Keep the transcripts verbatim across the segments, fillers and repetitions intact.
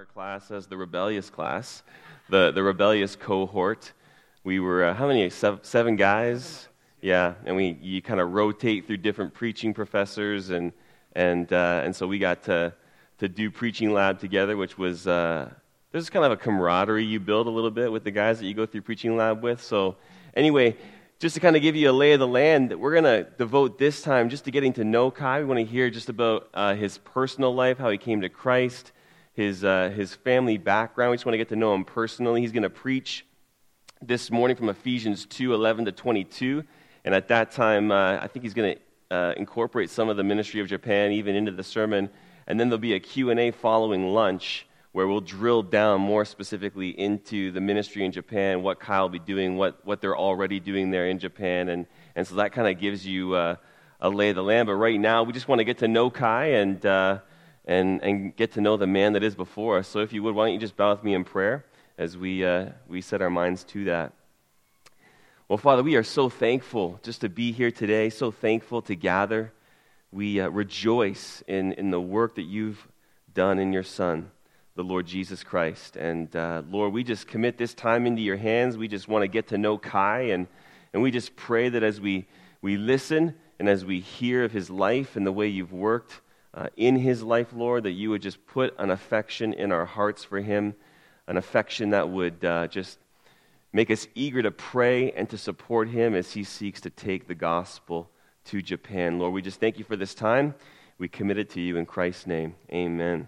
our class as the rebellious class, the, the rebellious cohort. We were, uh, how many, seven, seven guys? Yeah, and we you kind of rotate through different preaching professors, and and uh, and so we got to to do preaching lab together, which was, uh, there's kind of a camaraderie you build a little bit with the guys that you go through preaching lab with. So anyway, just to kind of give you a lay of the land, we're going to devote this time just to getting to know Kai. We want to hear just about uh, his personal life, how he came to Christ, his uh, his family background. We just want to get to know him personally. He's going to preach this morning from Ephesians two, eleven to twenty-two. And at that time, uh, I think he's going to uh, incorporate some of the ministry of Japan even into the sermon. And then there'll be a Q and A following lunch where we'll drill down more specifically into the ministry in Japan, what Kyle will be doing, what, what they're already doing there in Japan. And, and so that kind of gives you uh, a lay of the land. But right now, we just want to get to know Kai and, uh, and, and get to know the man that is before us. So if you would, why don't you just bow with me in prayer as we, uh, we set our minds to that. Well, Father, we are so thankful just to be here today, so thankful to gather. We uh, rejoice in, in the work that you've done in your Son, the Lord Jesus Christ. And uh, Lord, we just commit this time into your hands. We just want to get to know Kai, and, and we just pray that as we, we listen and as we hear of his life and the way you've worked uh, in his life, Lord, that you would just put an affection in our hearts for him, an affection that would uh, just make us eager to pray and to support him as he seeks to take the gospel to Japan. Lord, we just thank you for this time. We commit it to you in Christ's name. Amen.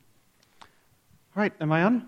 All right, am I on?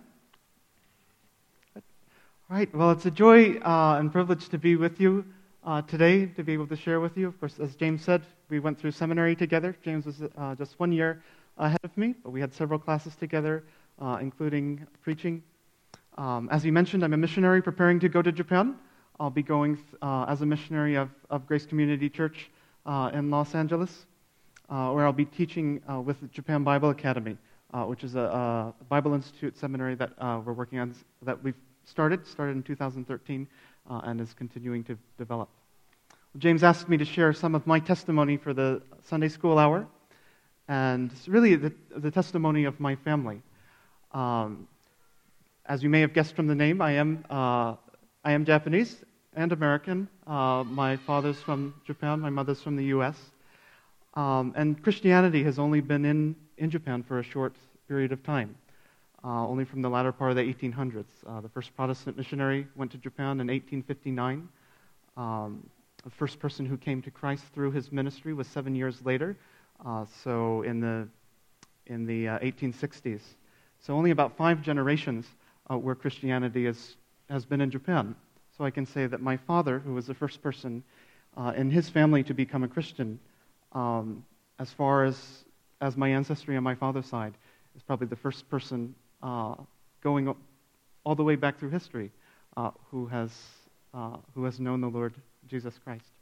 All right, well, it's a joy uh, and privilege to be with you uh, today, to be able to share with you. Of course, as James said, we went through seminary together. James was uh, just one year ahead of me, but we had several classes together, uh, including preaching. Um, as he mentioned, I'm a missionary preparing to go to Japan. I'll be going uh, as a missionary of, of Grace Community Church uh, in Los Angeles, uh, where I'll be teaching uh, with the Japan Bible Academy, uh, which is a, a Bible Institute seminary that uh, we're working on, that we've started, started in two thousand thirteen, uh, and is continuing to develop. James asked me to share some of my testimony for the Sunday school hour, and it's really the, the testimony of my family. Um, As you may have guessed from the name, I am uh, I am Japanese and American. Uh, my father's from Japan, my mother's from the U S Um, and Christianity has only been in, in Japan for a short period of time, uh, only from the latter part of the eighteen hundreds. Uh, the first Protestant missionary went to Japan in eighteen fifty-nine. Um, the first person who came to Christ through his ministry was seven years later, uh, so in the, in the uh, eighteen sixties. So only about five generations Uh, where Christianity is, has been in Japan. So I can say that my father, who was the first person uh, in his family to become a Christian, um, as far as, as my ancestry on my father's side, is probably the first person uh, going all the way back through history uh, who has uh, who has known the Lord Jesus Christ.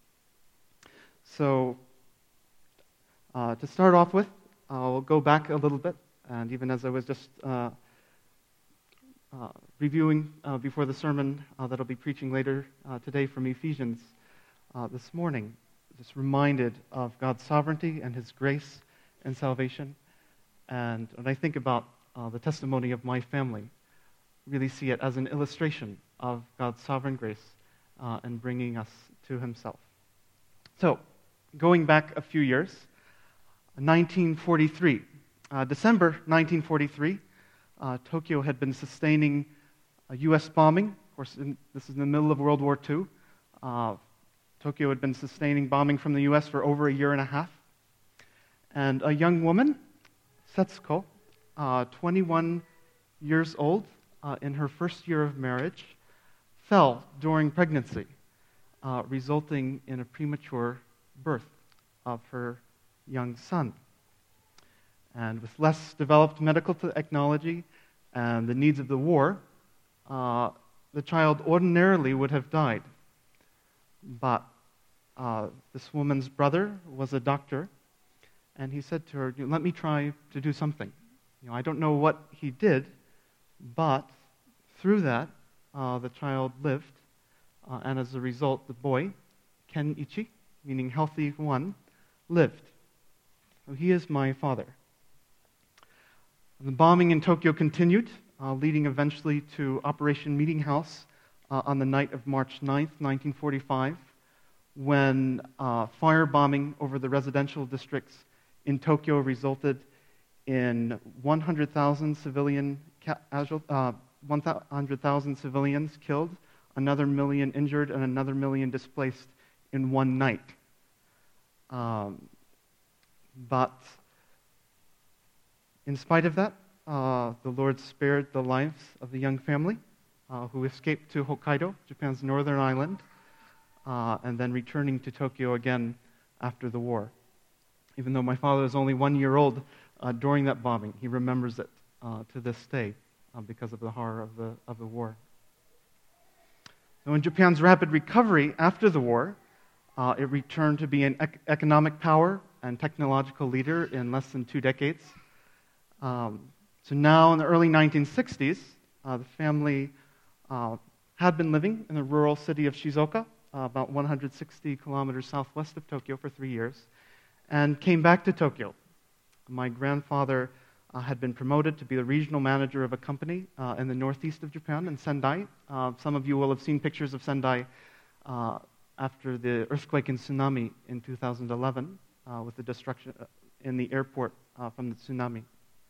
So uh, to start off with, I'll go back a little bit, and even as I was just uh, Uh, reviewing uh, before the sermon uh, that I'll be preaching later uh, today from Ephesians uh, this morning, just reminded of God's sovereignty and his grace and salvation. And when I think about uh, the testimony of my family, really see it as an illustration of God's sovereign grace uh, and bringing us to himself. So, going back a few years, nineteen forty-three, uh, December nineteen forty-three, Uh, Tokyo had been sustaining a U S bombing. Of course, in, this is in the middle of World War Two. Uh, Tokyo had been sustaining bombing from the U S for over a year and a half. And a young woman, Setsuko, uh, twenty-one years old, uh, in her first year of marriage, fell during pregnancy, uh, resulting in a premature birth of her young son. And with less developed medical technology and the needs of the war, uh, the child ordinarily would have died. But uh, this woman's brother was a doctor, and he said to her, "Let me try to do something. You know, I don't know what he did, but through that, uh, the child lived, uh, and as a result, the boy, Kenichi, meaning healthy one, lived. So he is my father." The bombing in Tokyo continued, uh, leading eventually to Operation Meeting House uh, on the night of March ninth, nineteen forty-five, when uh, firebombing over the residential districts in Tokyo resulted in one hundred thousand civilian casual, uh, one hundred thousand civilians killed, another million injured, and another million displaced in one night. Um, but in spite of that, uh, the Lord spared the lives of the young family uh, who escaped to Hokkaido, Japan's northern island, uh, and then returning to Tokyo again after the war. Even though my father was only one year old uh, during that bombing, he remembers it uh, to this day uh, because of the horror of the, of the war. Now, in Japan's rapid recovery after the war, uh, it returned to be an ec- economic power and technological leader in less than two decades. Um, so now, in the early nineteen sixties, uh, the family uh, had been living in the rural city of Shizuoka, uh, about one hundred sixty kilometers southwest of Tokyo, for three years, and came back to Tokyo. My grandfather uh, had been promoted to be the regional manager of a company uh, in the northeast of Japan, in Sendai. Uh, some of you will have seen pictures of Sendai uh, after the earthquake and tsunami in two thousand eleven, uh, with the destruction in the airport uh, from the tsunami.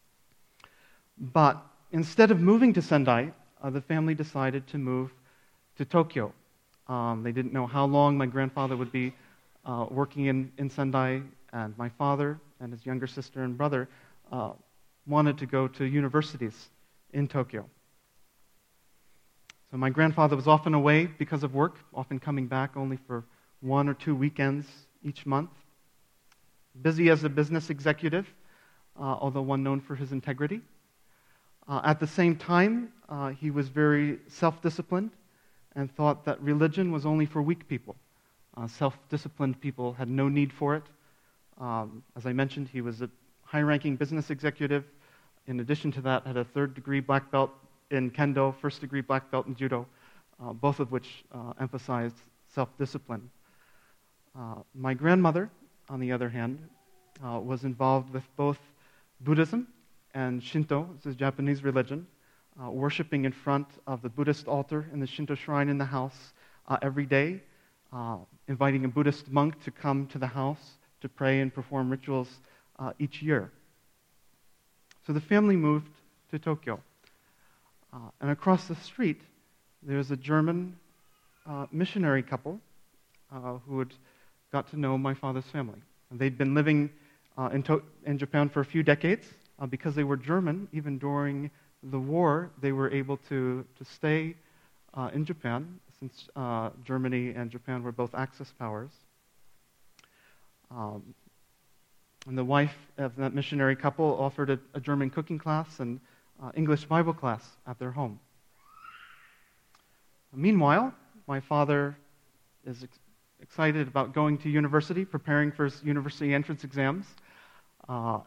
But instead of moving to Sendai, uh, the family decided to move to Tokyo. Um, they didn't know how long my grandfather would be uh, working in, in Sendai, and my father and his younger sister and brother uh, wanted to go to universities in Tokyo. So my grandfather was often away because of work, often coming back only for one or two weekends each month. Busy as a business executive, uh, although one known for his integrity. Uh, at the same time, uh, he was very self-disciplined and thought that religion was only for weak people. Uh, self-disciplined people had no need for it. Um, as I mentioned, he was a high-ranking business executive. In addition to that, had a third-degree black belt in Kendo, first-degree black belt in Judo, uh, both of which uh, emphasized self-discipline. Uh, my grandmother, on the other hand, uh, was involved with both Buddhism and Shinto, this is Japanese religion, uh, worshiping in front of the Buddhist altar in the Shinto shrine in the house uh, every day, uh, inviting a Buddhist monk to come to the house to pray and perform rituals uh, each year. So the family moved to Tokyo. Uh, and across the street, there's a German uh, missionary couple uh, who had got to know my father's family. And they'd been living uh, in, to- in Japan for a few decades. Uh, because they were German, even during the war, they were able to, to stay uh, in Japan, since uh, Germany and Japan were both Axis powers. Um, and the wife of that missionary couple offered a, a German cooking class and uh, English Bible class at their home. Meanwhile, my father is ex- excited about going to university, preparing for his university entrance exams. Uh,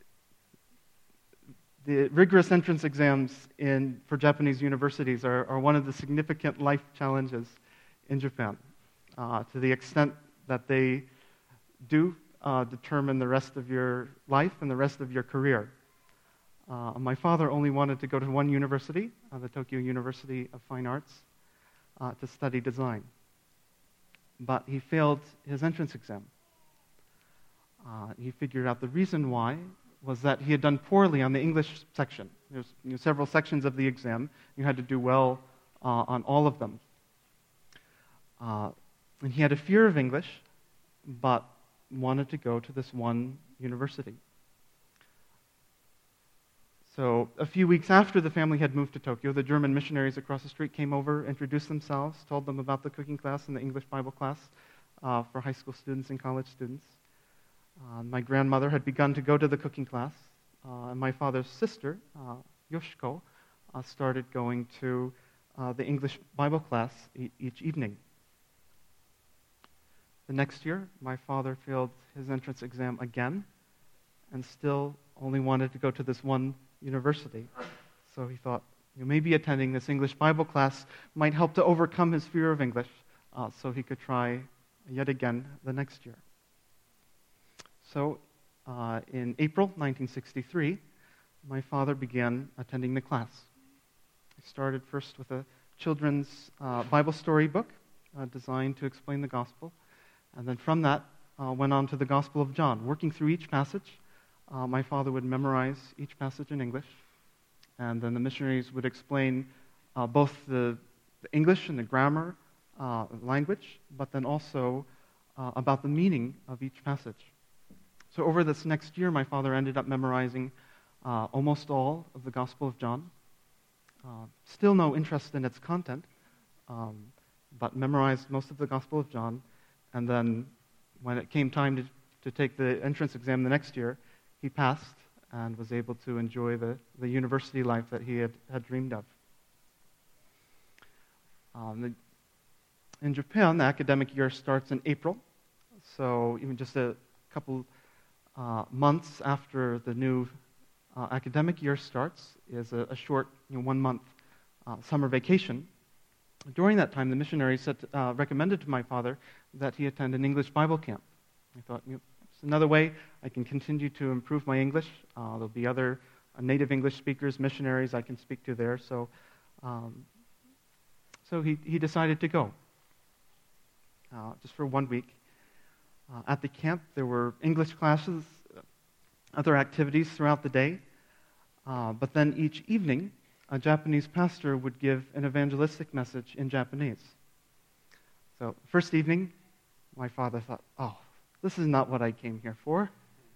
The rigorous entrance exams in, for Japanese universities are, are one of the significant life challenges in Japan, uh, to the extent that they do uh, determine the rest of your life and the rest of your career. Uh, my father only wanted to go to one university, uh, the Tokyo University of Fine Arts, uh, to study design. But he failed his entrance exam. Uh, he figured out the reason why was that he had done poorly on the English section. There's you know, several sections of the exam. You had to do well uh, on all of them. Uh, and he had a fear of English, but wanted to go to this one university. So a few weeks after the family had moved to Tokyo, the German missionaries across the street came over, introduced themselves, told them about the cooking class and the English Bible class uh, for high school students and college students. Uh, my grandmother had begun to go to the cooking class, uh, and my father's sister, uh, Yoshiko, uh, started going to uh, the English Bible class e- each evening. The next year, my father failed his entrance exam again, and still only wanted to go to this one university. So he thought, you know, maybe attending this English Bible class might help to overcome his fear of English, uh, so he could try yet again the next year. So, uh, in April nineteen sixty-three, my father began attending the class. He started first with a children's uh, Bible story book uh, designed to explain the gospel, and then from that uh, went on to the Gospel of John. Working through each passage, uh, my father would memorize each passage in English, and then the missionaries would explain uh, both the, the English and the grammar uh, language, but then also uh, about the meaning of each passage. So over this next year, my father ended up memorizing uh, almost all of the Gospel of John. Uh, still no interest in its content, um, but memorized most of the Gospel of John. And then when it came time to, to take the entrance exam the next year, he passed and was able to enjoy the, the university life that he had, had dreamed of. Um, the, in Japan, the academic year starts in April, so even just a couple uh, months after the new uh, academic year starts is a, a short, you know, one-month uh, summer vacation. During that time, the missionary said, uh, recommended to my father that he attend an English Bible camp. I thought, you know, it's another way I can continue to improve my English. Uh, there'll be other uh, native English speakers, missionaries I can speak to there. So, um, so he, he decided to go, uh, just for one week. Uh, at the camp, there were English classes, other activities throughout the day, uh, but then each evening, a Japanese pastor would give an evangelistic message in Japanese. So, first evening, my father thought, oh, this is not what I came here for.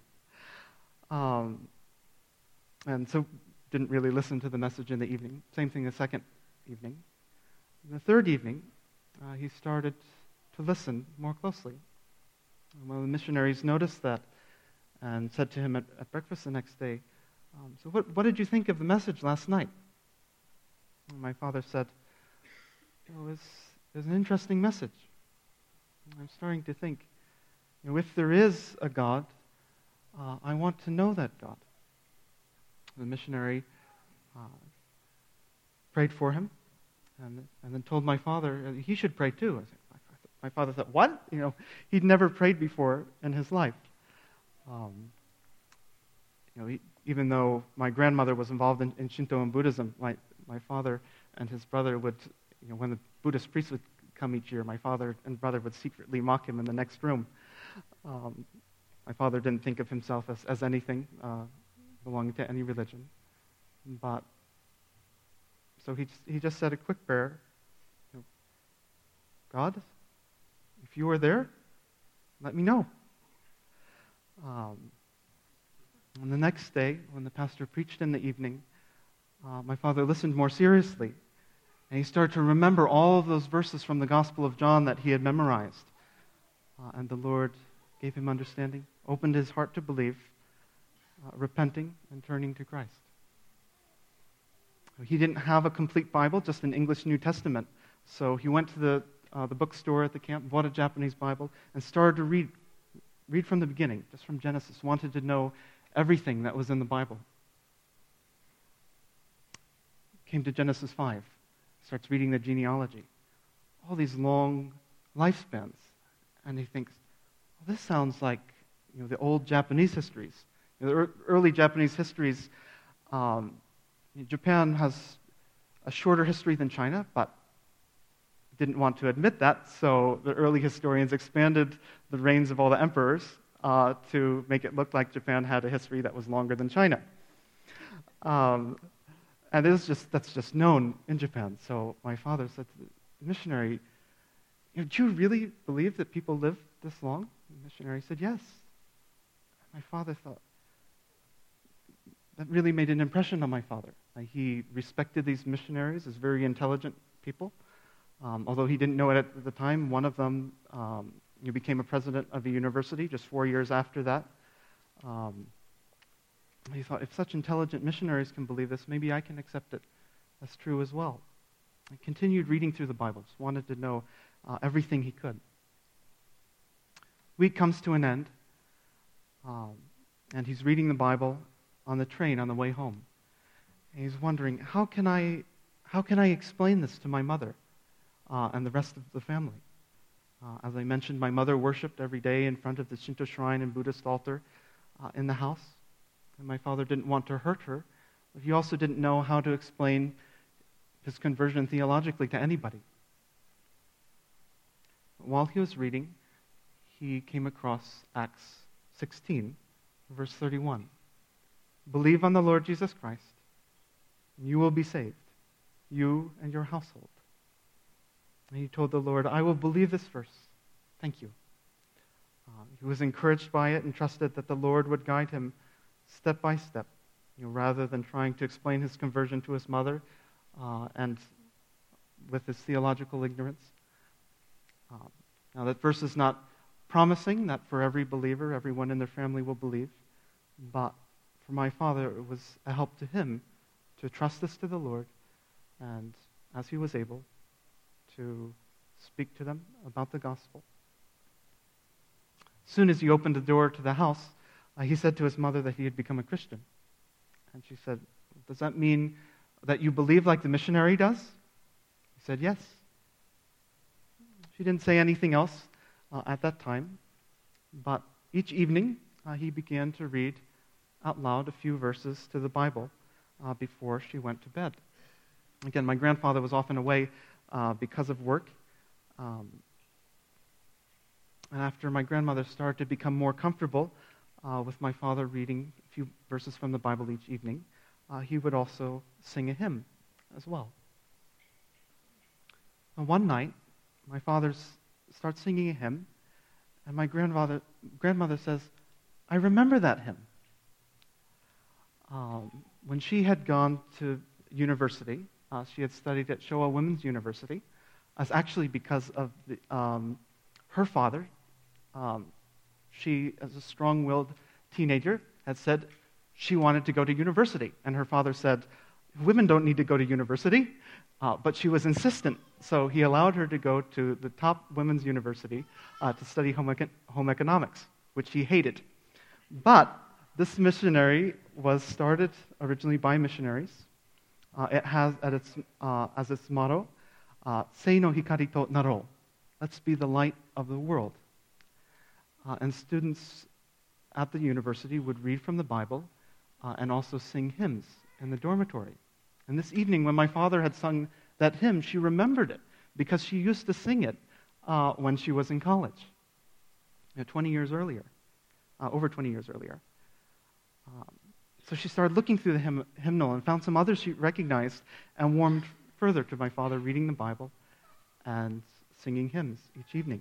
Um, and so didn't really listen to the message in the evening. Same thing the second evening. And the third evening, uh, he started to listen more closely. And one of the missionaries noticed that and said to him at, at breakfast the next day, um, so what, what did you think of the message last night? And my father said, it was, it was an interesting message. And I'm starting to think, you know, if there is a God, uh, I want to know that God. The missionary uh, prayed for him and, and then told my father he should pray too. I said, my father thought, what? You know, he'd never prayed before in his life. Um, you know, he, even though my grandmother was involved in, in Shinto and Buddhism, my, my father and his brother would, you know, when the Buddhist priest would come each year, my father and brother would secretly mock him in the next room. Um, my father didn't think of himself as, as anything uh, belonging to any religion. But, so he just, he just said a quick prayer, you know, God, if you are there, let me know. Um, and the next day, when the pastor preached in the evening, uh, my father listened more seriously. And he started to remember all of those verses from the Gospel of John that he had memorized. Uh, and the Lord gave him understanding, opened his heart to believe, uh, repenting and turning to Christ. He didn't have a complete Bible, just an English New Testament. So he went to the Uh, the bookstore at the camp, bought a Japanese Bible, and started to read, read from the beginning, just from Genesis. Wanted to know everything that was in the Bible. Came to Genesis five, starts reading the genealogy. All these long lifespans. And he thinks, well, this sounds like, you know, the old Japanese histories. You know, the er- early Japanese histories, um, Japan has a shorter history than China, but didn't want to admit that, so the early historians expanded the reigns of all the emperors uh, to make it look like Japan had a history that was longer than China. Um, and it is just, that's just known in Japan. So my father said to the missionary, you know, do you really believe that people live this long? The missionary said, yes. My father thought, that really made an impression on my father. Like, he respected these missionaries as very intelligent people. Um, although he didn't know it at the time, one of them um, he became a president of the university just four years after that. Um, he thought, if such intelligent missionaries can believe this, maybe I can accept it as true as well. He continued reading through the Bible, just wanted to know uh, everything he could. Week comes to an end, um, and he's reading the Bible on the train on the way home. And he's wondering, how can I, how can I explain this to my mother? Uh, and the rest of the family. Uh, as I mentioned, my mother worshipped every day in front of the Shinto shrine and Buddhist altar uh, in the house. And my father didn't want to hurt her But he also didn't know how to explain his conversion theologically to anybody. While he was reading, he came across Acts sixteen, verse thirty-one. Believe on the Lord Jesus Christ, and you will be saved, you and your household. And he told the Lord, I will believe this verse. Thank you. Uh, he was encouraged by it and trusted that the Lord would guide him step by step, you know, rather than trying to explain his conversion to his mother uh, and with his theological ignorance. Um, now, that verse is not promising that for every believer, everyone in their family will believe, but for my father, it was a help to him to trust this to the Lord, and as he was able, to speak to them about the gospel. As soon as he opened the door to the house, uh, he said to his mother that he had become a Christian. And she said, does that mean that you believe like the missionary does? He said, yes. She didn't say anything else uh, at that time, but each evening uh, he began to read out loud a few verses to the Bible uh, before she went to bed. Again, my grandfather was often away uh, because of work. Um, and after my grandmother started to become more comfortable uh, with my father reading a few verses from the Bible each evening, uh, he would also sing a hymn as well. And one night, my father s- starts singing a hymn, and my grandfather, grandmother says, I remember that hymn. Um, when she had gone to university, uh, she had studied at Showa Women's University, as actually because of the, um, her father. Um, she, as a strong-willed teenager, had said she wanted to go to university, and her father said, women don't need to go to university, uh, but she was insistent, so he allowed her to go to the top women's university uh, to study home, econ- home economics, which he hated. But this missionary was started originally by missionaries. Uh, it has at its, uh, as its motto, uh, Sei no hikari to naro. Let's be the light of the world. Uh, and students at the university would read from the Bible uh, and also sing hymns in the dormitory. And this evening, when my father had sung that hymn, she remembered it because she used to sing it uh, when she was in college, you know, twenty years earlier, uh, over twenty years earlier. Um, so she started looking through the hymn, hymnal and found some others she recognized and warmed further to my father reading the Bible and singing hymns each evening.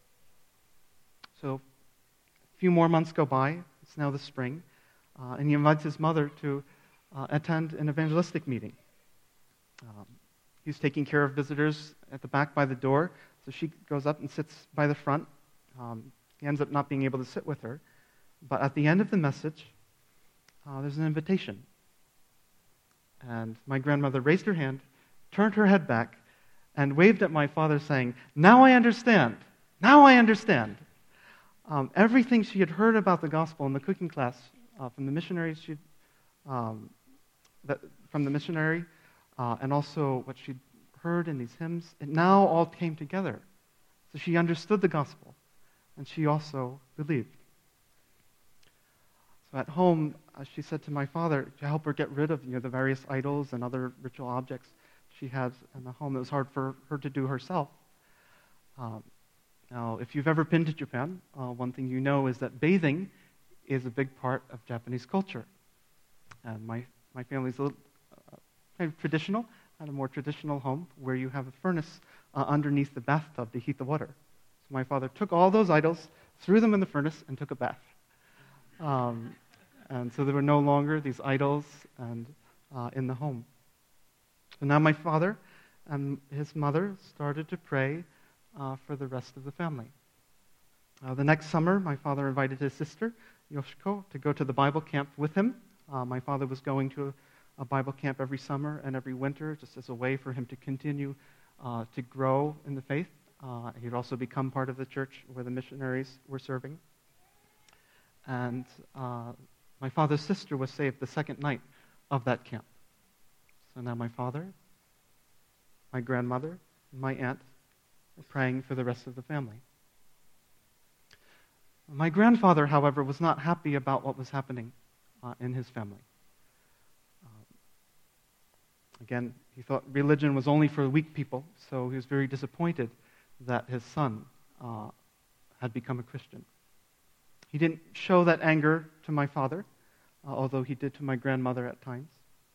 So a few more months go by. It's now the spring, uh, and he invites his mother to uh, attend an evangelistic meeting. Um, he's taking care of visitors at the back by the door, so she goes up and sits by the front. Um, he ends up not being able to sit with her, but at the end of the message, Uh, there's an invitation. And my grandmother raised her hand, turned her head back, and waved at my father saying, now I understand. Now I understand. Um, everything she had heard about the gospel in the cooking class uh, from the missionaries, she'd, um, that, from the missionary, uh, and also what she'd heard in these hymns, it now all came together. So she understood the gospel, and she also believed. So at home, uh, she said to my father to help her get rid of you know, the various idols and other ritual objects she had in the home that was hard for her to do herself. Um, now, if you've ever been to Japan, uh, one thing you know is that bathing is a big part of Japanese culture. And my, my family's a little uh, kind of traditional, had a more traditional home where you have a furnace uh, underneath the bathtub to heat the water. So my father took all those idols, threw them in the furnace, and took a bath. Um, and so there were no longer these idols and uh, in the home. So now my father and his mother started to pray uh, for the rest of the family. Uh, the next summer, my father invited his sister, Yoshiko, to go to the Bible camp with him. Uh, my father was going to a, a Bible camp every summer and every winter just as a way for him to continue uh, to grow in the faith. Uh, he'd also become part of the church where the missionaries were serving. And uh, my father's sister was saved the second night of that camp. So now my father, my grandmother, and my aunt are praying for the rest of the family. My grandfather, however, was not happy about what was happening uh, in his family. Uh, Again, he thought religion was only for weak people, so he was very disappointed that his son uh, had become a Christian. He didn't show that anger to my father, uh, although he did to my grandmother at times.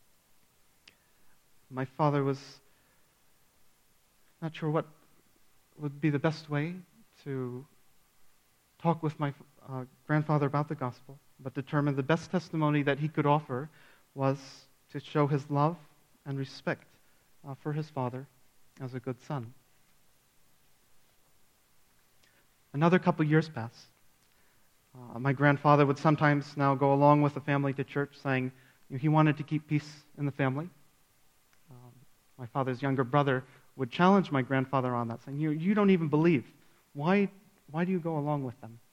My father was not sure what would be the best way to talk with my uh, grandfather about the gospel, but determined the best testimony that he could offer was to show his love and respect uh, for his father as a good son. Another couple years passed. Uh, my grandfather would sometimes now go along with the family to church, saying you know, he wanted to keep peace in the family. Um, my father's younger brother would challenge my grandfather on that, saying, you, you don't even believe. Why, why do you go along with them?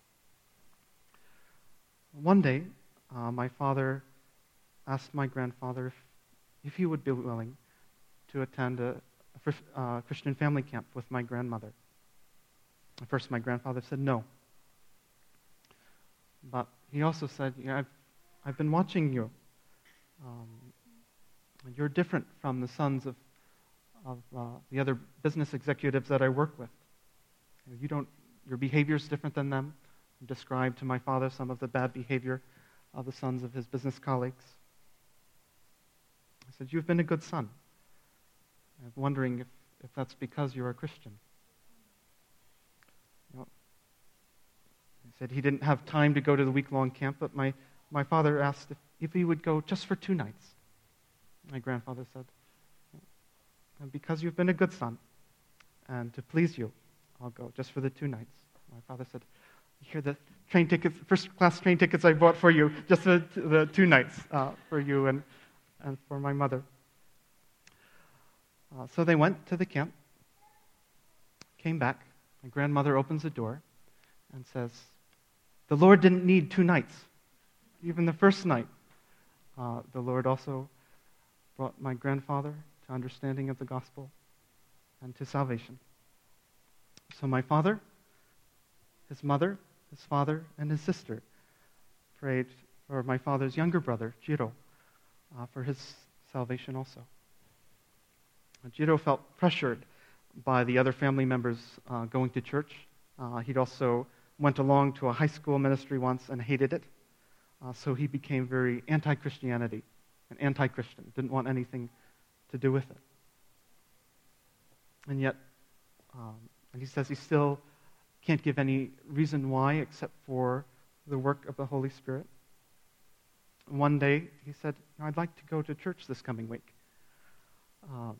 One day, uh, my father asked my grandfather if, if he would be willing to attend a, a uh, Christian family camp with my grandmother. At first, my grandfather said no. But he also said, you know, I've, I've been watching you. Um, you're different from the sons of, of uh, the other business executives that I work with. You don't, your behavior is different than them. He described to my father some of the bad behavior of the sons of his business colleagues. I said, you've been a good son. I'm wondering if, if that's because you're a Christian. You know, he said he didn't have time to go to the week-long camp, but my, my father asked if, if he would go just for two nights. My grandfather said, and because you've been a good son, and to please you, I'll go just for the two nights. My father said, you hear the train tickets, first-class train tickets I bought for you, just for the, the two nights uh, for you and, and for my mother. Uh, so they went to the camp, came back. My grandmother opens the door and says, the Lord didn't need two nights. Even the first night, uh, the Lord also brought my grandfather to understanding of the gospel and to salvation. So my father, his mother, his father, and his sister prayed for my father's younger brother, Jiro, uh, for his salvation also. Jiro felt pressured by the other family members uh, going to church. Uh, he'd also went along to a high school ministry once and hated it. Uh, so he became very anti-Christianity and anti-Christian, didn't want anything to do with it. And yet, um, and he says he still can't give any reason why except for the work of the Holy Spirit. One day, he said, I'd like to go to church this coming week. Um,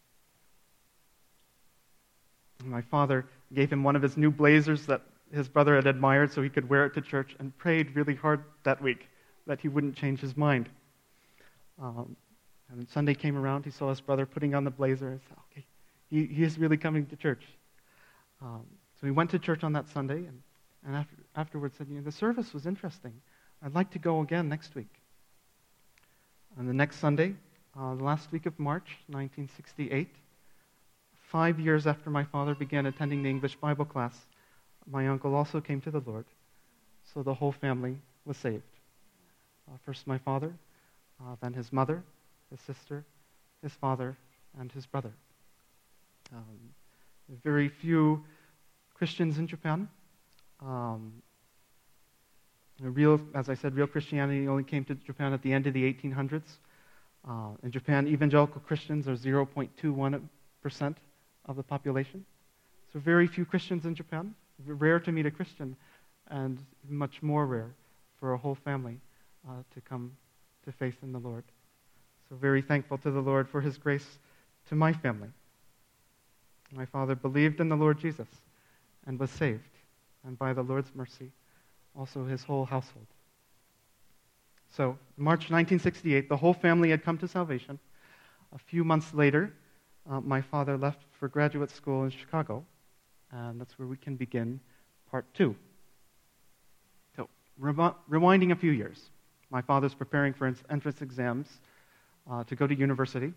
my father gave him one of his new blazers that his brother had admired so he could wear it to church, and prayed really hard that week that he wouldn't change his mind. Um, and when Sunday came around, he saw his brother putting on the blazer and said, okay, he, he is really coming to church. Um, so he went to church on that Sunday, and, and after, afterwards said, you know, the service was interesting. I'd like to go again next week. And the next Sunday, uh, the last week of March, nineteen sixty-eight, five years after my father began attending the English Bible class, my uncle also came to the Lord. So the whole family was saved. Uh, first my father, uh, then his mother, his sister, his father, and his brother. Um, very few Christians in Japan. Um, real, as I said, real Christianity only came to Japan at the end of the eighteen hundreds. Uh, in Japan, evangelical Christians are zero point two one percent of the population. So very few Christians in Japan. Rare to meet a Christian, and much more rare for a whole family uh, to come to faith in the Lord. So very thankful to the Lord for his grace to my family. My father believed in the Lord Jesus and was saved, and by the Lord's mercy, also his whole household. So, March nineteen sixty-eight, the whole family had come to salvation. A few months later, uh, my father left for graduate school in Chicago, and that's where we can begin part two. So, re- rewinding a few years, my father's preparing for entrance exams uh, to go to university.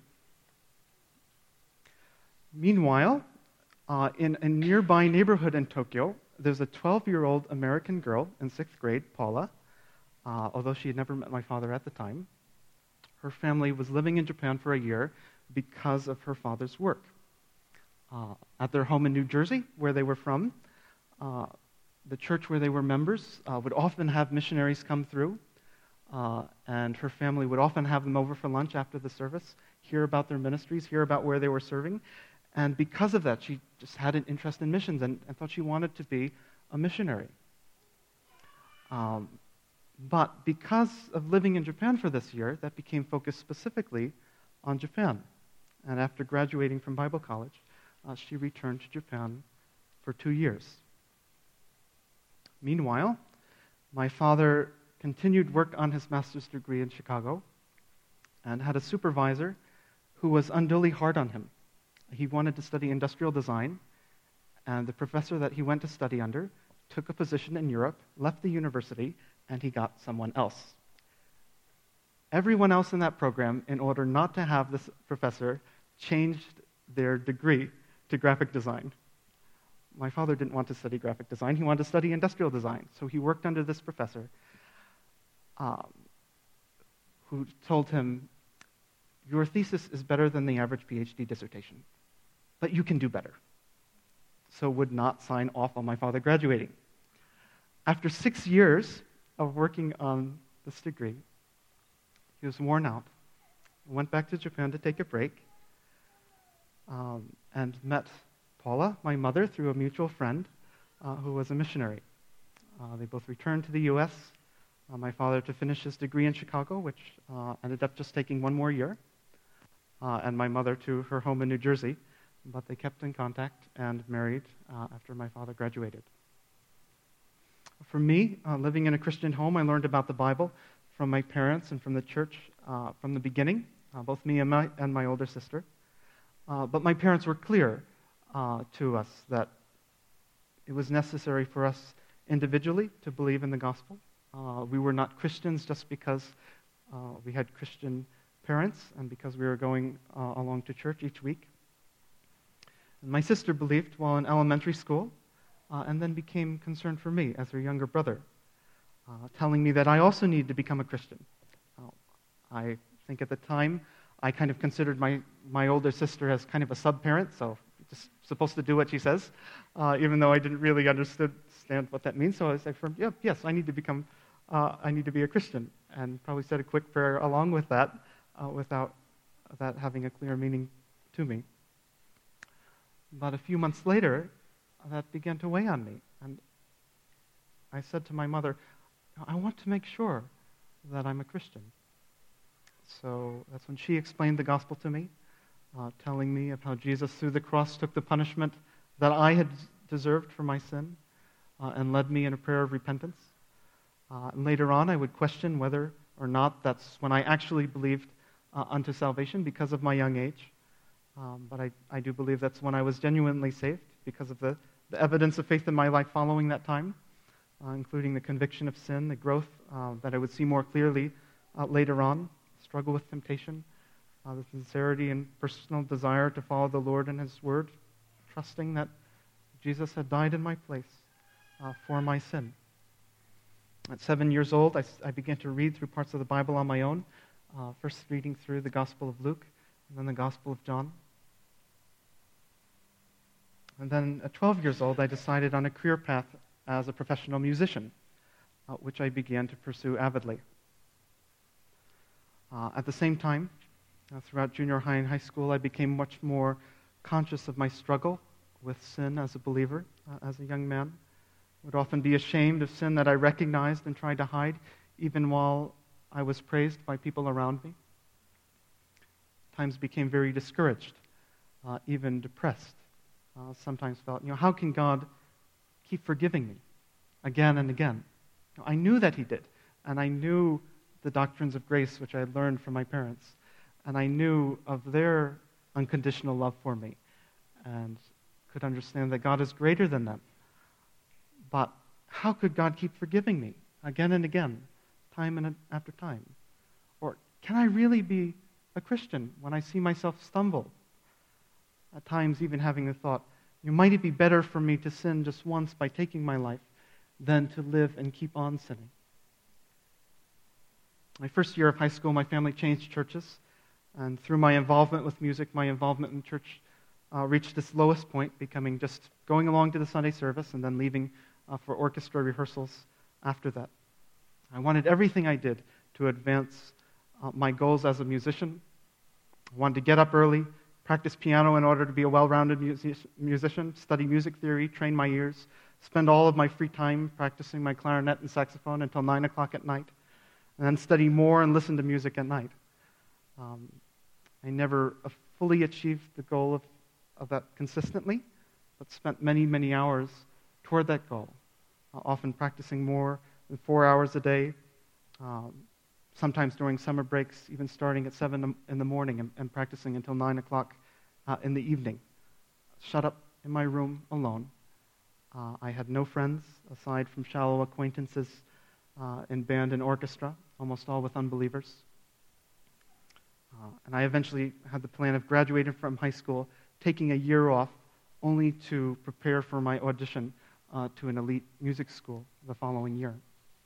Meanwhile, uh, in a nearby neighborhood in Tokyo, there's a twelve-year-old American girl in sixth grade, Paula, uh, although she had never met my father at the time. Her family was living in Japan for a year because of her father's work. Uh, at their home in New Jersey, where they were from, uh, the church where they were members uh, would often have missionaries come through, uh, and her family would often have them over for lunch after the service, hear about their ministries, hear about where they were serving. And because of that, she just had an interest in missions and, and thought she wanted to be a missionary. Um, but because of living in Japan for this year, that became focused specifically on Japan. And after graduating from Bible college, uh, she returned to Japan for two years. Meanwhile, my father continued work on his master's degree in Chicago and had a supervisor who was unduly hard on him. He wanted to study industrial design, and the professor that he went to study under took a position in Europe, left the university, and he got someone else. Everyone else in that program, in order not to have this professor, changed their degree to graphic design. My father didn't want to study graphic design. He wanted to study industrial design. So he worked under this professor um, who told him, your thesis is better than the average PhD dissertation, but you can do better. So would not sign off on my father graduating. After six years of working on this degree, he was worn out, went back to Japan to take a break, um, and met Paula, my mother, through a mutual friend uh, who was a missionary. Uh, they both returned to the U S, uh, my father to finish his degree in Chicago, which uh, ended up just taking one more year, uh, and my mother to her home in New Jersey, but they kept in contact and married uh, after my father graduated. For me, uh, living in a Christian home, I learned about the Bible from my parents and from the church uh, from the beginning, uh, both me and my, and my older sister. Uh, but my parents were clear Uh, to us that it was necessary for us individually to believe in the gospel. Uh, we were not Christians just because uh, we had Christian parents and because we were going uh, along to church each week. And my sister believed while in elementary school uh, and then became concerned for me as her younger brother, uh, telling me that I also needed to become a Christian. Uh, I think at the time I kind of considered my, my older sister as kind of a sub-parent, so just supposed to do what she says, uh, even though I didn't really understand what that means. So I said, "From yeah, yes, I need to become, uh, I need to be a Christian," and probably said a quick prayer along with that, uh, without that having a clear meaning to me. But a few months later, that began to weigh on me, and I said to my mother, "I want to make sure that I'm a Christian." So that's when she explained the gospel to me. Uh, telling me of how Jesus through the cross took the punishment that I had deserved for my sin uh, and led me in a prayer of repentance. Uh, and later on, I would question whether or not that's when I actually believed uh, unto salvation because of my young age. Um, but I, I do believe that's when I was genuinely saved because of the, the evidence of faith in my life following that time, uh, including the conviction of sin, the growth uh, that I would see more clearly uh, later on, struggle with temptation, Uh, the sincerity and personal desire to follow the Lord and His Word, trusting that Jesus had died in my place uh, for my sin. At seven years old, I, I began to read through parts of the Bible on my own, uh, first reading through the Gospel of Luke, and then the Gospel of John. And then at twelve years old, I decided on a career path as a professional musician, uh, which I began to pursue avidly. Uh, at the same time, Uh, throughout junior high and high school, I became much more conscious of my struggle with sin as a believer, uh, as a young man. I would often be ashamed of sin that I recognized and tried to hide, even while I was praised by people around me. Times became very discouraged, uh, even depressed. Uh, sometimes felt, you know, how can God keep forgiving me again and again? You know, I knew that He did, and I knew the doctrines of grace which I had learned from my parents. And I knew of their unconditional love for me and could understand that God is greater than them. But how could God keep forgiving me again and again, time and after time? Or can I really be a Christian when I see myself stumble? At times even having the thought, you know, might it be better for me to sin just once by taking my life than to live and keep on sinning? My first year of high school, my family changed churches. And through my involvement with music, my involvement in church uh, reached its lowest point, becoming just going along to the Sunday service and then leaving uh, for orchestra rehearsals after that. I wanted everything I did to advance uh, my goals as a musician. I wanted to get up early, practice piano in order to be a well-rounded music- musician, study music theory, train my ears, spend all of my free time practicing my clarinet and saxophone until nine o'clock at night, and then study more and listen to music at night. Um, I never uh, fully achieved the goal of, of that consistently, but spent many, many hours toward that goal, uh, often practicing more than four hours a day, um, sometimes during summer breaks, even starting at seven in the morning and, and practicing until nine o'clock uh, in the evening. Shut up in my room alone. Uh, I had no friends aside from shallow acquaintances uh, in band and orchestra, almost all with unbelievers. Uh, and I eventually had the plan of graduating from high school, taking a year off, only to prepare for my audition uh, to an elite music school the following year.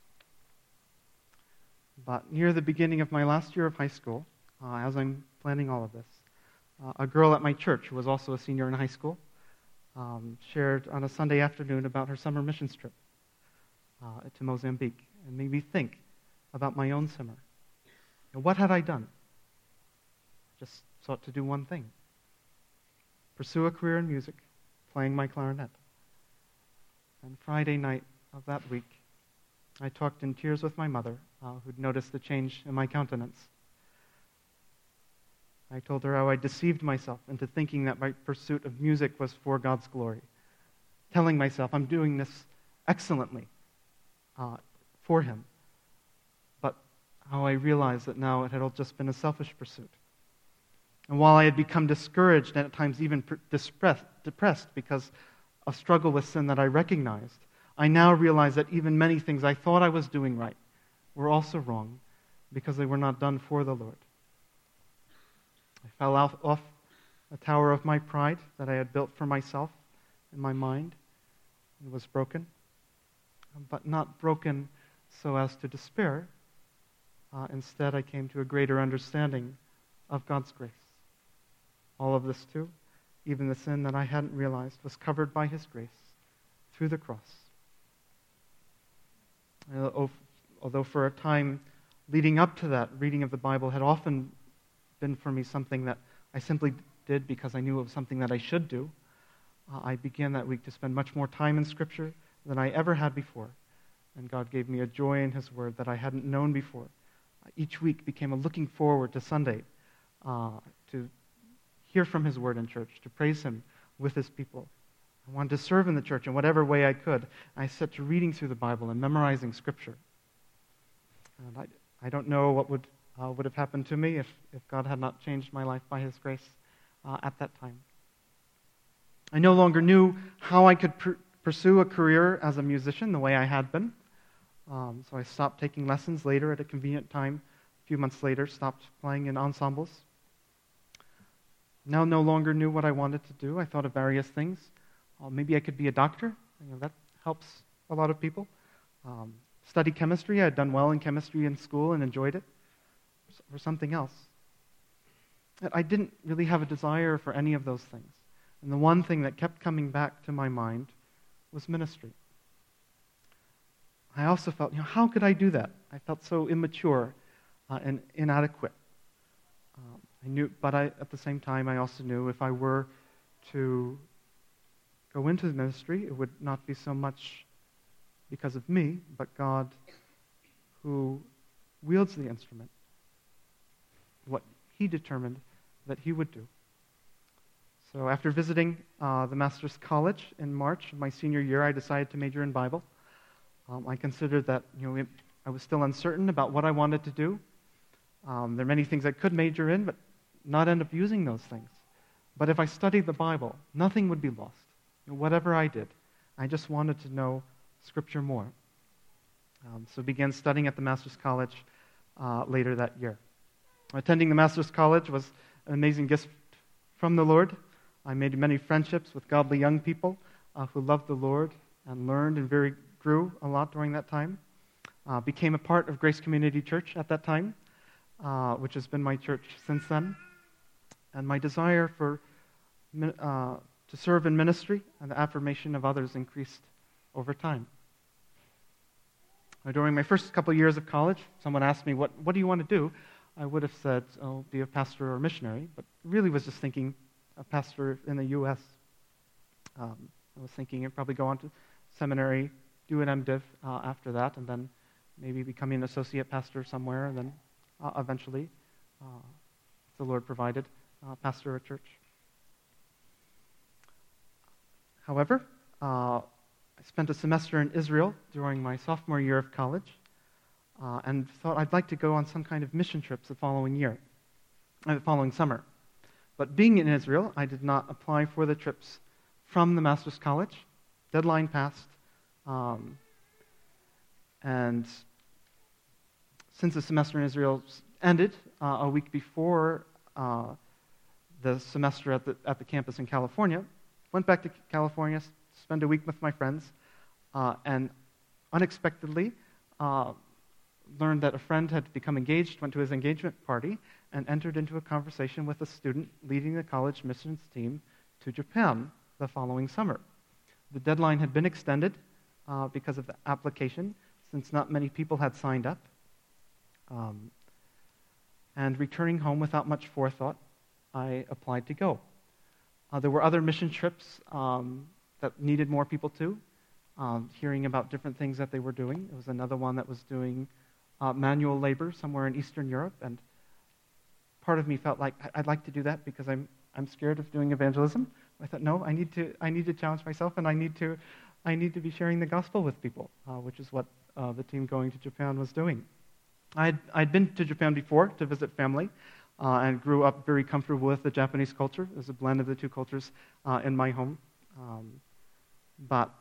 But near the beginning of my last year of high school, uh, as I'm planning all of this, uh, a girl at my church, who was also a senior in high school, um, shared on a Sunday afternoon about her summer missions trip uh, to Mozambique, and made me think about my own summer. And what had I done? Just sought to do one thing: pursue a career in music, playing my clarinet. And Friday night of that week, I talked in tears with my mother, uh, who'd noticed the change in my countenance. I told her how I deceived myself into thinking that my pursuit of music was for God's glory, telling myself I'm doing this excellently uh, for Him. But how I realized that now it had all just been a selfish pursuit. And while I had become discouraged and at times even depressed because of struggle with sin that I recognized, I now realize that even many things I thought I was doing right were also wrong because they were not done for the Lord. I fell off, off a tower of my pride that I had built for myself in my mind. It was broken, but not broken so as to despair. Uh, instead, I came to a greater understanding of God's grace. All of this too, even the sin that I hadn't realized, was covered by His grace through the cross. Although for a time leading up to that, reading of the Bible had often been for me something that I simply did because I knew it was something that I should do, uh, I began that week to spend much more time in Scripture than I ever had before. And God gave me a joy in His Word that I hadn't known before. Uh, each week became a looking forward to Sunday, uh, to hear from His Word in church, to praise Him with His people. I wanted to serve in the church in whatever way I could. I set to reading through the Bible and memorizing Scripture. And I, I don't know what would uh, would have happened to me if, if God had not changed my life by His grace uh, at that time. I no longer knew how I could pr- pursue a career as a musician the way I had been. Um, so I stopped taking lessons later at a convenient time. A few months later, stopped playing in ensembles. Now no longer knew what I wanted to do. I thought of various things. Uh, maybe I could be a doctor. You know, that helps a lot of people. Um, study chemistry. I had done well in chemistry in school and enjoyed it. Or something else. I didn't really have a desire for any of those things. And the one thing that kept coming back to my mind was ministry. I also felt, you know, how could I do that? I felt so immature uh, and inadequate. Um, I knew, but I, at the same time, I also knew if I were to go into the ministry, it would not be so much because of me, but God who wields the instrument. What He determined that He would do. So after visiting uh, the Master's College in March of my senior year, I decided to major in Bible. Um, I considered that you know it, I was still uncertain about what I wanted to do. Um, there are many things I could major in, but not end up using those things. But if I studied the Bible, nothing would be lost. You know, whatever I did, I just wanted to know Scripture more. Um, so began studying at the Master's College uh, later that year. Attending the Master's College was an amazing gift from the Lord. I made many friendships with godly young people uh, who loved the Lord and learned and very grew a lot during that time. Uh, became a part of Grace Community Church at that time, uh, which has been my church since then. and my desire for uh, to serve in ministry and the affirmation of others increased over time. During my first couple of years of college, someone asked me, what, what do you want to do? I would have said, oh, be a pastor or a missionary, but really was just thinking a pastor in the U S Um, I was thinking I'd probably go on to seminary, do an MDiv uh, after that, and then maybe becoming an associate pastor somewhere, and then uh, eventually, uh, if the Lord provided, uh, pastor a church. However, uh, I spent a semester in Israel during my sophomore year of college, uh, and thought I'd like to go on some kind of mission trips the following year, uh, the following summer. But being in Israel, I did not apply for the trips from the Master's College. Deadline passed, um, and since the semester in Israel ended uh, a week before uh, the semester at the, at the campus in California, went back to California, spent a week with my friends, uh, and unexpectedly uh, learned that a friend had become engaged, went to his engagement party, and entered into a conversation with a student leading the college missions team to Japan the following summer. The deadline had been extended uh, because of the application, since not many people had signed up. Um, and returning home without much forethought, I applied to go. Uh, there were other mission trips um, that needed more people too, um, hearing about different things that they were doing. There was another one that was doing uh, manual labor somewhere in Eastern Europe, and part of me felt like I'd like to do that because I'm I'm scared of doing evangelism. I thought, no, I need to I need to challenge myself, and I need to I need to be sharing the gospel with people, uh, which is what uh, the team going to Japan was doing. I'd I'd been to Japan before to visit family, uh, and grew up very comfortable with the Japanese culture. There's a blend of the two cultures uh, in my home, um, but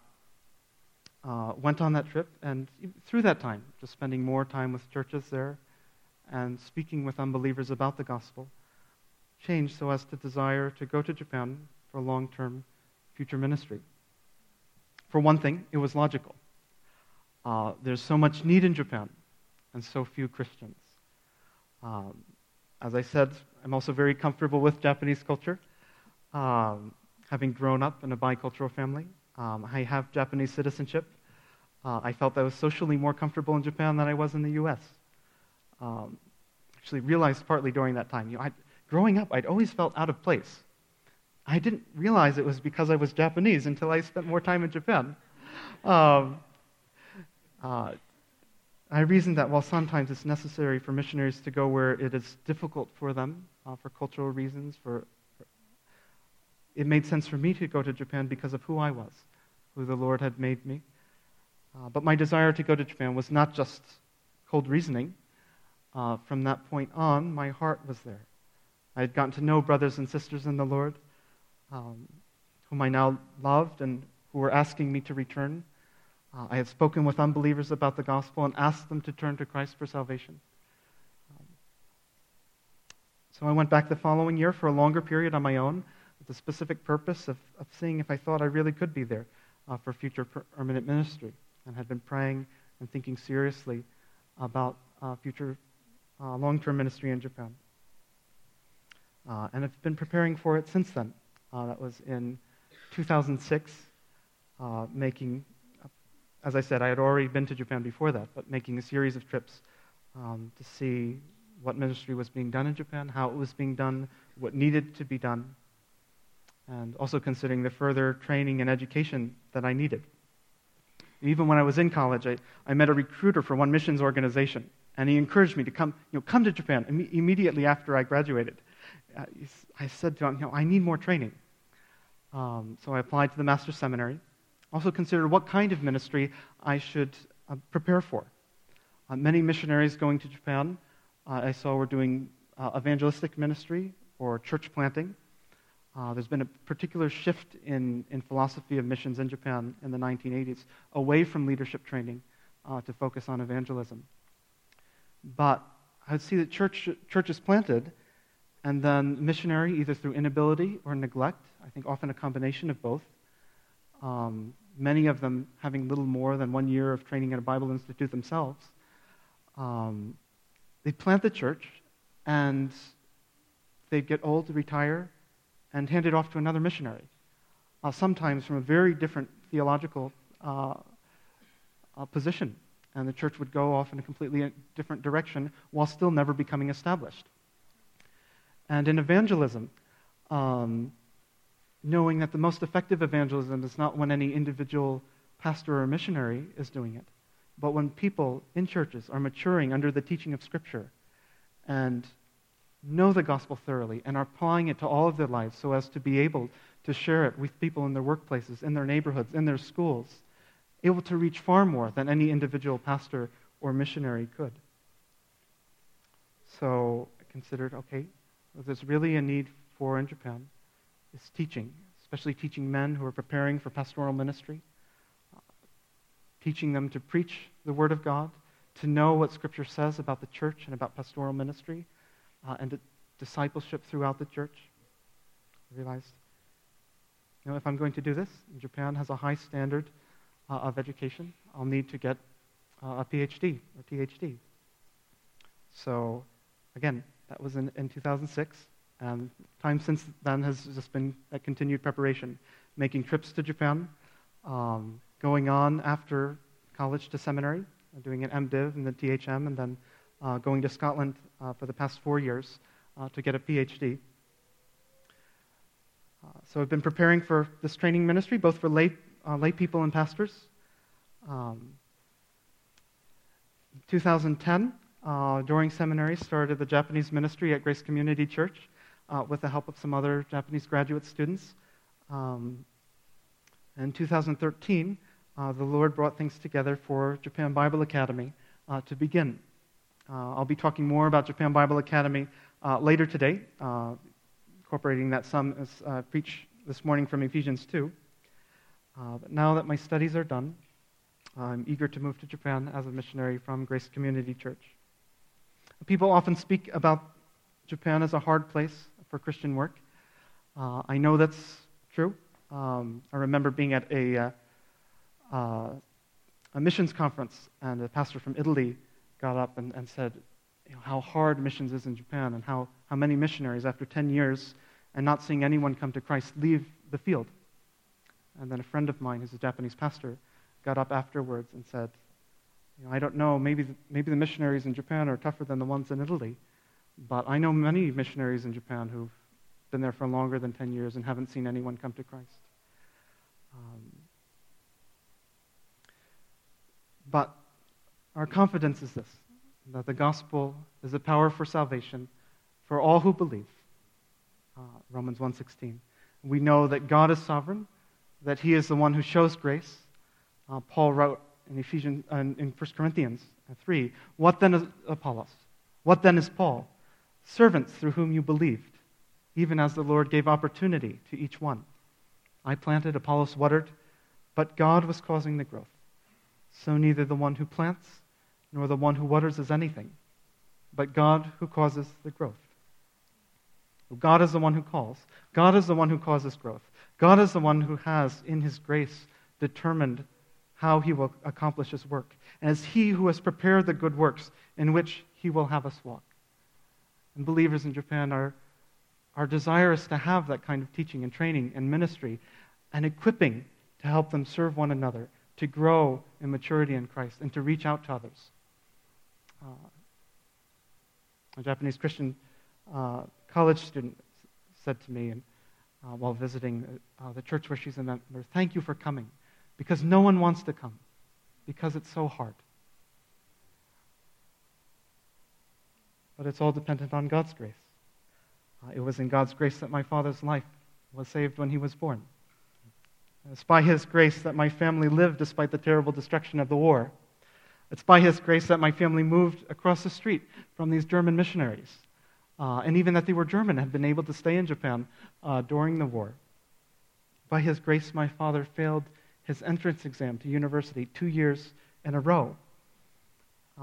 uh, went on that trip, and through that time, just spending more time with churches there, and speaking with unbelievers about the gospel, changed so as to desire to go to Japan for long-term future ministry. For one thing, it was logical. Uh, there's so much need in Japan, and so few Christians. Um, as I said, I'm also very comfortable with Japanese culture, um, having grown up in a bicultural family. Um, I have Japanese citizenship. Uh, I felt I was socially more comfortable in Japan than I was in the U S Um, actually realized partly during that time, you know, I'd, growing up, I'd always felt out of place. I didn't realize it was because I was Japanese until I spent more time in Japan. Um, uh, I reasoned that while sometimes it's necessary for missionaries to go where it is difficult for them, uh, for cultural reasons, for, for it made sense for me to go to Japan because of who I was, who the Lord had made me. Uh, but my desire to go to Japan was not just cold reasoning. Uh, from that point on, my heart was there. I had gotten to know brothers and sisters in the Lord, um, whom I now loved and who were asking me to return. Uh, I had spoken with unbelievers about the gospel and asked them to turn to Christ for salvation. Um, so I went back the following year for a longer period on my own with the specific purpose of, of seeing if I thought I really could be there uh, for future permanent ministry, and had been praying and thinking seriously about uh, future uh, long-term ministry in Japan. Uh, and I've been preparing for it since then. Uh, that was in two thousand six, uh, making, as I said, I had already been to Japan before that, but making a series of trips um, to see what ministry was being done in Japan, how it was being done, what needed to be done, and also considering the further training and education that I needed. Even when I was in college, I, I met a recruiter for one missions organization, and he encouraged me to come, you know, come to Japan Im- immediately after I graduated. Uh, I said to him, you know, I need more training. Um, so I applied to the Master's Seminary. Also considered what kind of ministry I should uh, prepare for. Uh, many missionaries going to Japan uh, I saw were doing uh, evangelistic ministry or church planting. Uh, there's been a particular shift in, in philosophy of missions in Japan in the nineteen eighties, away from leadership training uh, to focus on evangelism. But I would see that church churches planted, and then missionary, either through inability or neglect, I think often a combination of both, um, many of them having little more than one year of training at a Bible Institute themselves, um, they plant the church, and they'd get old, retire, and hand it off to another missionary, uh, sometimes from a very different theological uh, uh, position. And the church would go off in a completely different direction while still never becoming established. And in evangelism, um, knowing that the most effective evangelism is not when any individual pastor or missionary is doing it, but when people in churches are maturing under the teaching of Scripture and know the gospel thoroughly and are applying it to all of their lives so as to be able to share it with people in their workplaces, in their neighborhoods, in their schools, able to reach far more than any individual pastor or missionary could. So I considered, okay, what there's really a need for in Japan is teaching, especially teaching men who are preparing for pastoral ministry, uh, teaching them to preach the Word of God, to know what Scripture says about the church and about pastoral ministry, uh, and to discipleship throughout the church. I realized, you know, if I'm going to do this, and Japan has a high standard uh, of education, I'll need to get uh, a P H D or T H D. So, again, that was in, in two thousand six, and time since then has just been a continued preparation, making trips to Japan, um, going on after college to seminary, doing an MDiv and then T H M, and then uh, going to Scotland uh, for the past four years uh, to get a P H D. Uh, so I've been preparing for this training ministry, both for lay, uh, lay people and pastors. Um, in two thousand ten, uh, during seminary, started the Japanese ministry at Grace Community Church uh, with the help of some other Japanese graduate students. Um, in two thousand thirteen, uh, the Lord brought things together for Japan Bible Academy uh, to begin. Uh, I'll be talking more about Japan Bible Academy uh, later today, uh, incorporating that some as uh, preach this morning from Ephesians two. Uh, but now that my studies are done, I'm eager to move to Japan as a missionary from Grace Community Church. People often speak about Japan as a hard place for Christian work. Uh, I know that's true. Um, I remember being at a, uh, uh, a missions conference, and a pastor from Italy got up and, and said, you know, how hard missions is in Japan, and how, how many missionaries, after ten years and not seeing anyone come to Christ, leave the field. And then a friend of mine, who's a Japanese pastor, got up afterwards and said, you know, I don't know, maybe the, maybe the missionaries in Japan are tougher than the ones in Italy, but I know many missionaries in Japan who've been there for longer than ten years and haven't seen anyone come to Christ. Um, but our confidence is this, that the gospel is a power for salvation for all who believe. Uh, Romans one sixteen. We know that God is sovereign, that He is the one who shows grace. Uh, Paul wrote in Ephesians, uh, in First Corinthians three, what then is Apollos? What then is Paul? Servants through whom you believed, even as the Lord gave opportunity to each one. I planted, Apollos watered, but God was causing the growth. So neither the one who plants nor the one who waters is anything, but God who causes the growth. God is the one who calls. God is the one who causes growth. God is the one who has, in His grace, determined how He will accomplish His work. And it's He who has prepared the good works in which He will have us walk. And believers in Japan are, are desirous to have that kind of teaching and training and ministry and equipping to help them serve one another, to grow in maturity in Christ, and to reach out to others. Uh, a Japanese Christian uh, college student said to me and, uh, while visiting uh, the church where she's a member, thank you for coming, because no one wants to come, because it's so hard. But it's all dependent on God's grace. Uh, it was in God's grace that my father's life was saved when he was born. It's by His grace that my family lived despite the terrible destruction of the war. It's by His grace that my family moved across the street from these German missionaries. Uh, and even that they were German, had been able to stay in Japan uh, during the war. By His grace, my father failed his entrance exam to university two years in a row. Uh,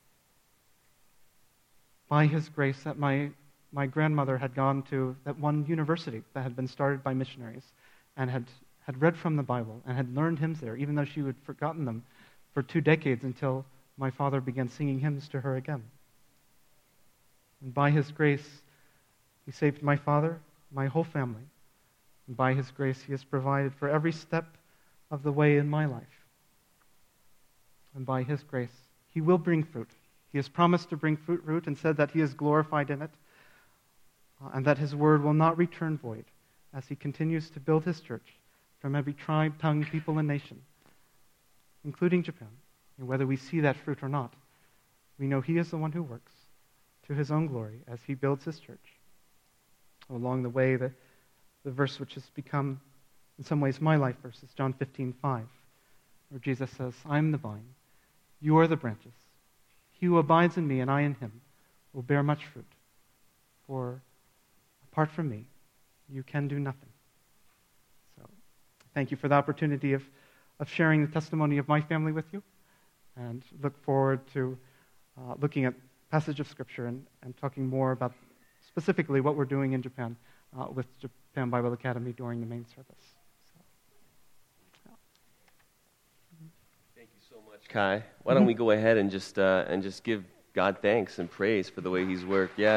by His grace, that my, my grandmother had gone to that one university that had been started by missionaries and had, had read from the Bible and had learned hymns there, even though she had forgotten them for two decades until my father began singing hymns to her again. And by His grace, He saved my father, my whole family, and by his grace he has provided for every step of the way in my life. And by his grace, he will bring fruit. He has promised to bring fruit, root, and said that he is glorified in it, uh, and that his word will not return void as he continues to build his church from every tribe, tongue, people, and nation, including Japan. And whether we see that fruit or not, we know he is the one who works to his own glory as he builds his church. Along the way, the, the verse which has become, in some ways, my life verse is John fifteen five, where Jesus says, I am the vine, you are the branches. He who abides in me and I in him will bear much fruit. For apart from me, you can do nothing. So thank you for the opportunity of, of sharing the testimony of my family with you, and look forward to uh, looking at passage of Scripture and, and talking more about specifically what we're doing in Japan uh, with Japan Bible Academy during the main service. So, yeah. Thank you so much, Kai. Why don't we go ahead and just uh, and just give God thanks and praise for the way He's worked? Yeah.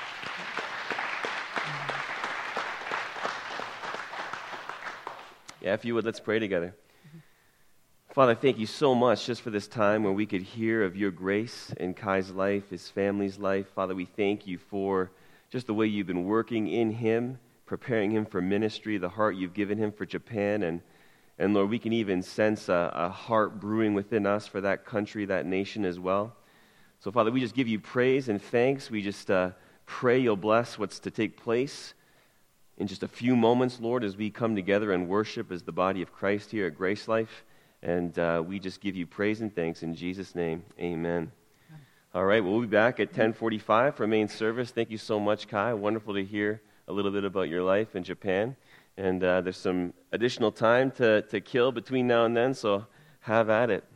Yeah, if you would, let's pray together. Father, thank you so much just for this time where we could hear of your grace in Kai's life, his family's life. Father, we thank you for just the way you've been working in him, preparing him for ministry, the heart you've given him for Japan. And, and Lord, we can even sense a, a heart brewing within us for that country, that nation as well. So, Father, we just give you praise and thanks. We just uh, pray you'll bless what's to take place in just a few moments, Lord, as we come together and worship as the body of Christ here at Grace Life. And uh, we just give you praise and thanks in Jesus' name. Amen. All right, we'll be back at ten forty-five for main service. Thank you so much, Kai. Wonderful to hear a little bit about your life in Japan. And uh, there's some additional time to, to kill between now and then, so have at it.